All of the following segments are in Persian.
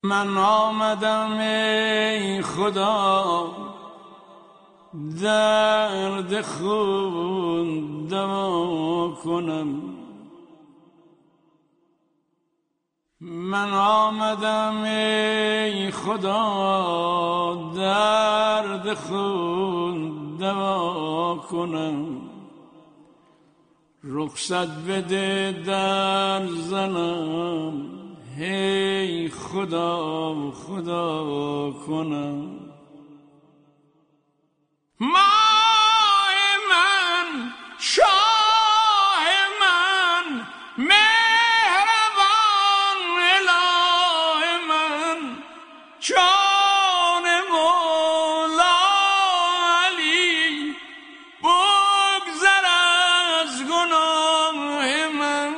من آمدم ای خدا درد خود دوا کنم. من آمدم ای خدا درد خود دوا کنم. رخصت بده در زنم هی خدا خدا کنم. ماه من شاه من مهربان اله من جان مولا علی بگذر از گناه من.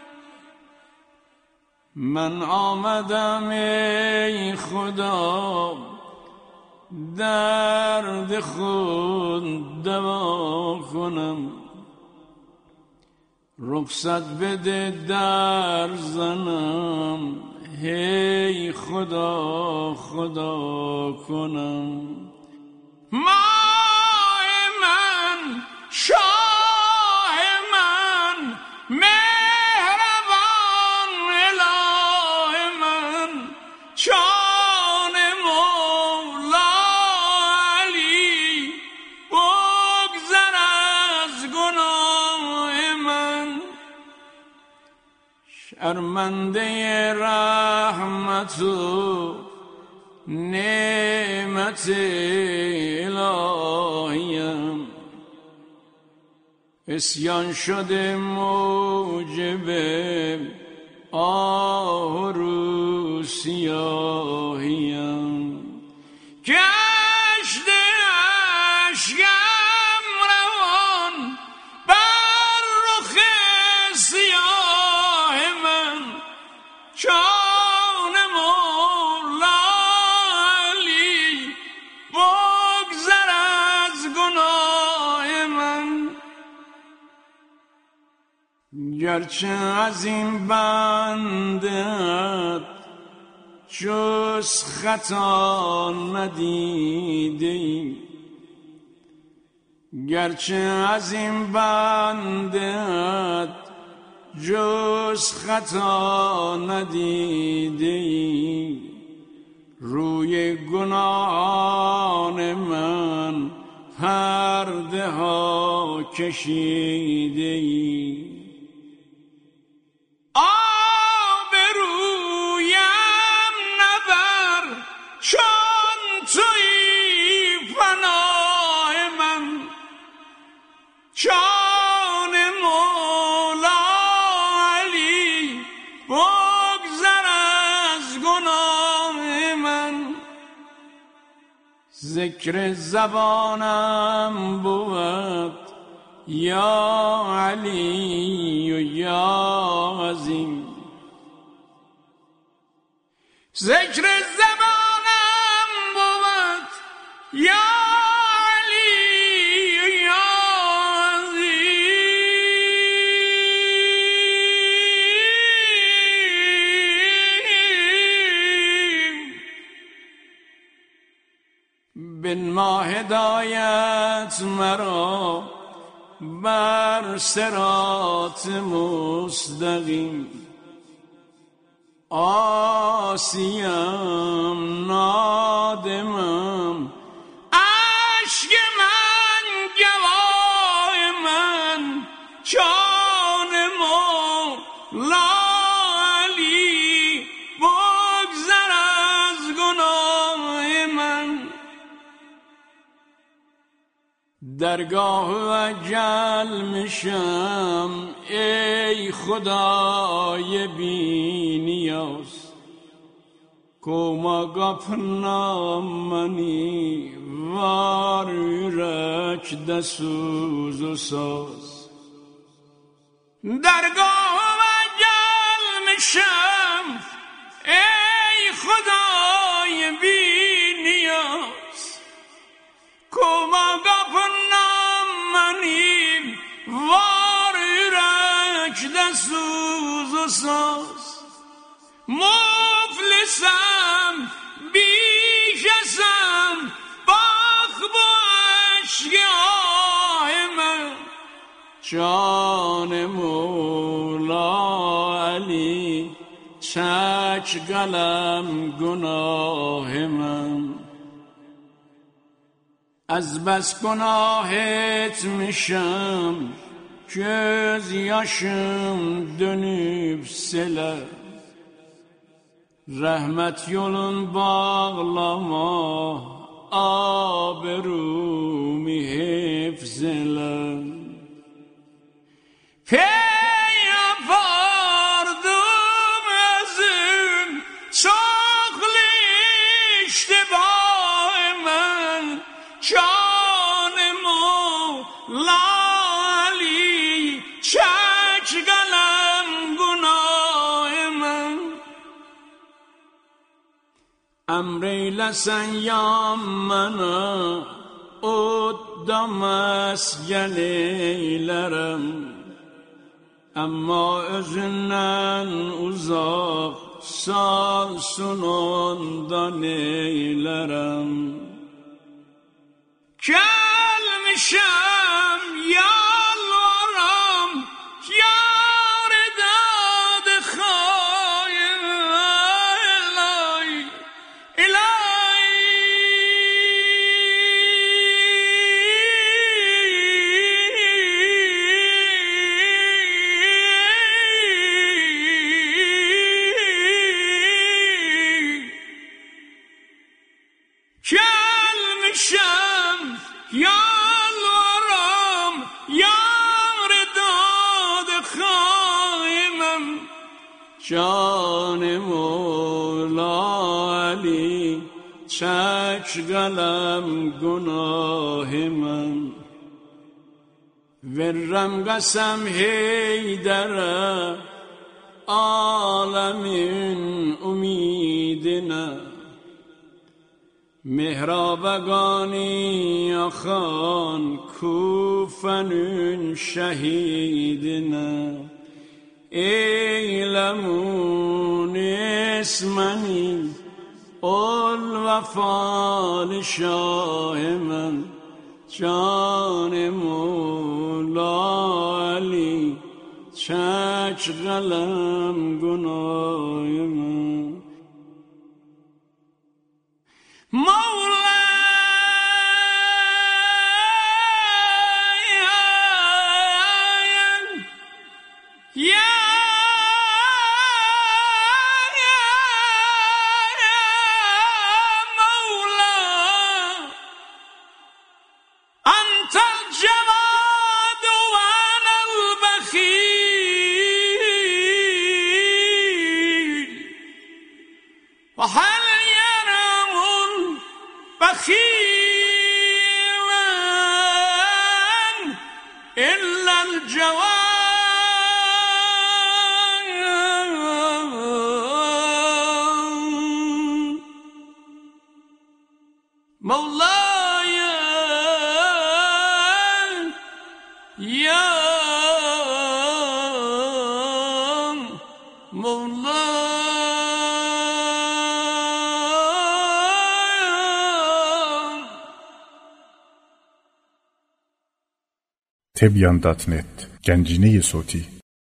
من آمدم ای خدا درد خود دوا کنم. رخصت بده در زنم هی خدا خدا کنم. ماه من شاه من مهربان اله من جان مولا علی بگذر از گناه من. شرمنده رحمت و نعمت الهیم عصیان شده موجب آه و رو سیاهیم. گشته اشکم روان بر رخ سیاه من جان مولا علی بگذر از گناه من. گرچه از این بندت جز خطا ندیدیم، گرچه از این بندت جز خطا ندیدیم، روی گناهان من پرده ها کشیدیم. آب رویم نبر چون تویی پناه من جان مولا علی بگذر از گناه من. ذکر زبانم بود یا علی و یا عظیم، ذکر زبانم بود یا علی و یا عظیم. بنما هدایت مرا بر صراط مستقیم. عاصیم نادمم اشک من گواه من جان مولا علی بگذر از گناه من. درگاه اجل میشم ای خدای بی نیاز، کوما گپنامنی وار یورک دسوز و ساز. درگاه اجل میشم ای خدای بی نیاز، کوما گپنامنی وار یورک دسوز و ساز. مفلسم جان مولا علی چک قلم گناه من، از بس گناهت میشم göz yaşım dönüp sele. Rahmet yolun bağlama, aberumi hifzele. Pey yapardım özüm, çoklu iştibahımın, canım oğlan çek قلم گناه من. امر ایلسن یا منو ادda mesken eylerim, ama özünden uzak salsın ondan eylerim. Gelmişem yalvarım yar dad khayr ilahi gelmişem yalvarım yar dad khayimim, can مولا علی çek قلم گناه من. verrem qasam heydərə alemin umidinə, mehrabagani axan kufenün şehidine. eylemun ismeni ol vefalı şahimen, can مولا علی çek قلم گناه من. مولا وهل ينام بخيلا إلا الجوان. مولاي يا مولاي Tebyan.net Gencine-i Soti